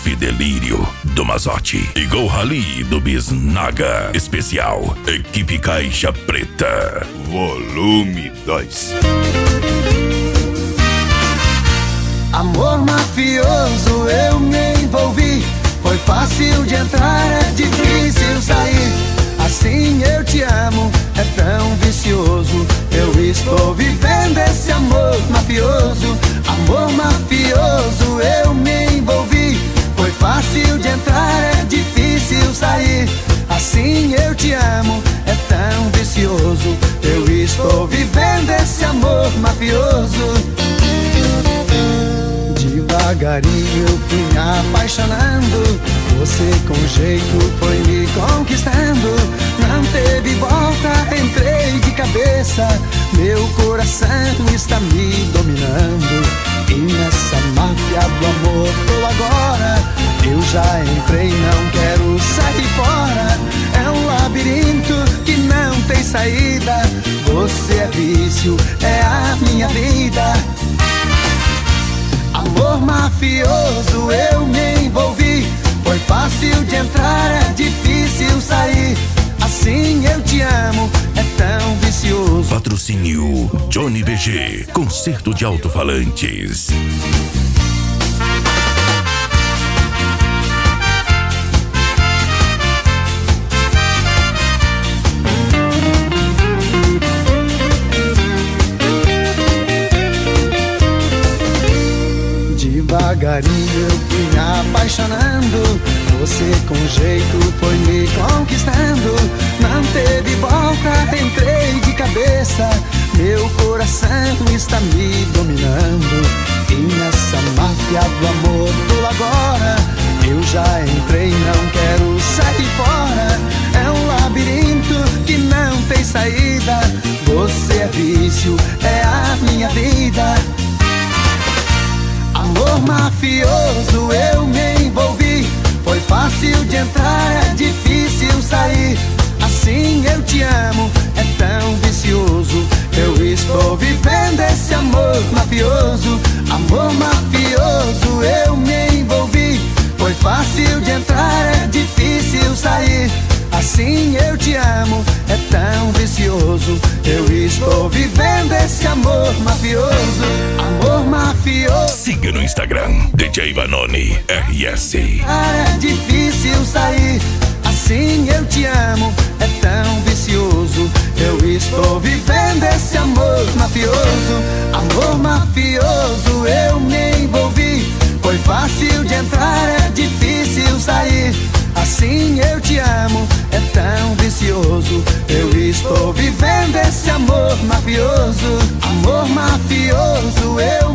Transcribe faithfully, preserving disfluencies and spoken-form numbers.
Fidelírio do Mazotti e Gol Rally do Bisnaga. Especial Equipe Caixa Preta, volume dois. Amor mafioso, eu me envolvi. Foi fácil de entrar, é difícil sair. Assim eu te amo, é tão vicioso. Eu estou vivendo esse amor mafioso. Amor mafioso, eu me envolvi. Foi fácil de entrar, é difícil sair. Assim eu te amo, é tão vicioso. Eu estou vivendo esse amor mafioso. Devagarinho eu fui me apaixonando. Você com jeito foi me conquistando. Não teve volta, entrei de cabeça. Meu coração está me dominando. E nessa máfia do amor tô agora. Eu já entrei, não quero sair fora. É um labirinto que não tem saída. Você é vício, é a minha vida. Amor mafioso, eu me envolvi. Foi fácil de entrar, é difícil sair. Assim eu te amo, é tão vicioso. Patrocínio Johnny B G, concerto de alto-falantes. Devagarinho eu fui me apaixonando. Você com jeito foi me conquistando. Não teve volta, entrei de cabeça. Meu coração está me dominando. E nessa máfia do amor tô agora. Eu já entrei, não quero sair fora. É um labirinto que não tem saída. Você é vício, é a minha vida. Amor mafioso, eu me envolvi. Foi fácil de entrar, é difícil sair. Assim eu te amo, é tão vicioso. Eu estou vivendo esse amor mafioso. Amor mafioso, eu me envolvi. Foi fácil de entrar, é difícil sair. Assim eu te amo, é tão vicioso. Eu estou vivendo esse amor mafioso. Amor mafioso. Siga no Instagram, D J Vanoni R S. É difícil sair. Assim eu te amo, é tão vicioso. Eu estou vivendo esse amor mafioso. Amor mafioso, eu me envolvi. Foi fácil de entrar, é difícil sair. Assim eu te amo, é tão vicioso. Eu estou vivendo esse amor mafioso. Amor mafioso, eu